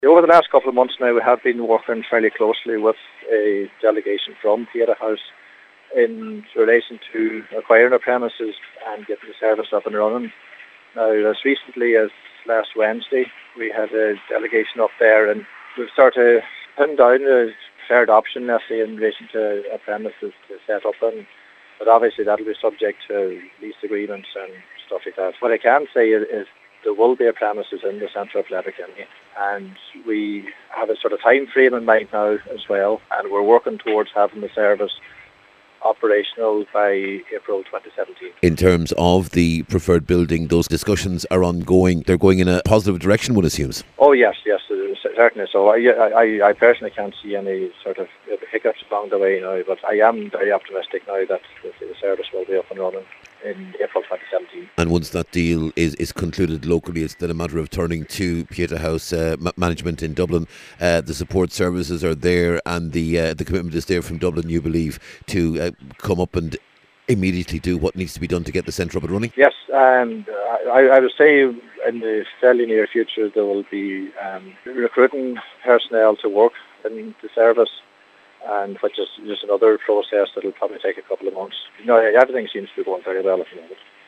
Over the last couple of months now, we have been working fairly closely with a delegation from Pieta House in relation to acquiring our premises and getting the service up and running. Now, as recently as last Wednesday, we had a delegation up there, and we've started putting down a preferred option, let's say, in relation to a premises to set up in. But obviously that'll be subject to lease agreements and stuff like that. What I can say is there will be a premises in the centre of Letterkenny, and we have a sort of time frame in mind now as well, and we're working towards having the service operational by April 2017. In terms of the preferred building, those discussions are ongoing. They're going in a positive direction, one assumes. Oh yes, certainly. So I personally can't see any sort of hiccups along the way now, but I am very optimistic now that the service will be up and running in April 2017. And once that deal is concluded locally, it's then a matter of turning to Pieta House management in Dublin. The support services are there, and the commitment is there from Dublin, you believe, to come up and immediately do what needs to be done to get the centre up and running? Yes, and I would say in the fairly near future there will be recruiting personnel to work in the service, and which is just another process that will probably take a couple of months. Everything seems to be going very well at the moment.